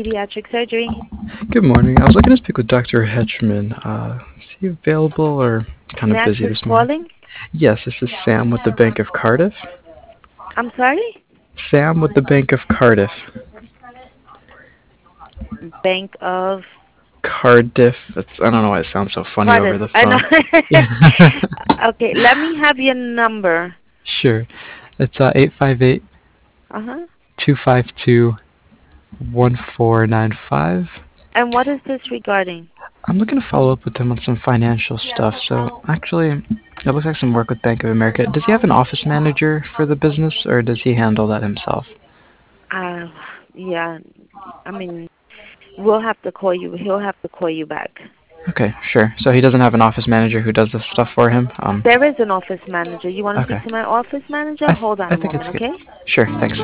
Pediatric Surgery. Good morning. I was looking to speak with Dr. Hetchman. Is he available or kind of Max busy is this morning? calling. Yes, this is Sam with the Bank of Cardiff. I'm sorry? Sam with the Bank of Cardiff. Bank of Cardiff. I don't know why it sounds so funny over Cardiff. the I know. phone. Yeah. Okay, let me have your number. Sure. It's 858 Uh-huh. 252 1495. And what is this regarding? I'm looking to follow up with him on some financial stuff. So actually, it looks like some work with Bank of America. Does he have an office manager for the business, or does he handle that himself? Uh, yeah, I mean, we'll have to call you. He'll have to call you back. Okay, sure. So he doesn't have an office manager who does this stuff for him? There is an office manager. You want to Okay. speak to my office manager? Hold on I a think it's moment, good. okay? Sure, thanks.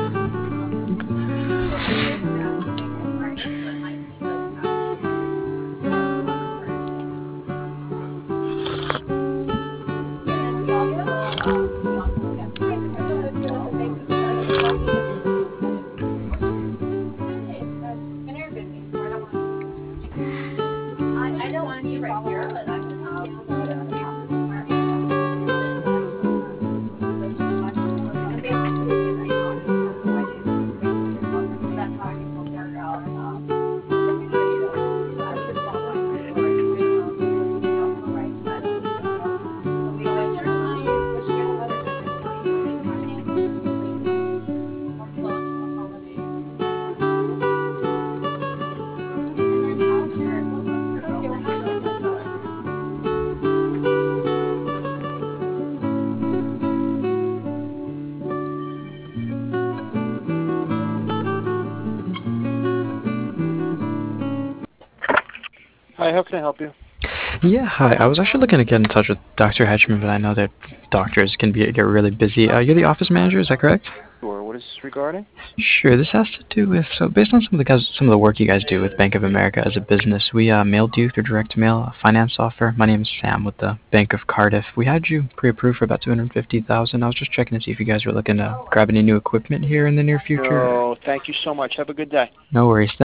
Hi, how can I help you? Yeah, hi. I was actually looking to get in touch with Dr. Hetchman, but I know that doctors can get really busy. You're the office manager, is that correct? Sure. What is this regarding? Sure. This has to do with based on some of the work you guys do with Bank of America as a business, we mailed you through direct mail a finance offer. My name is Sam with the Bank of Cardiff. We had you pre-approved for about $250,000. I was just checking to see if you guys were looking to grab any new equipment here in the near future. No, thank you so much. Have a good day. No worries.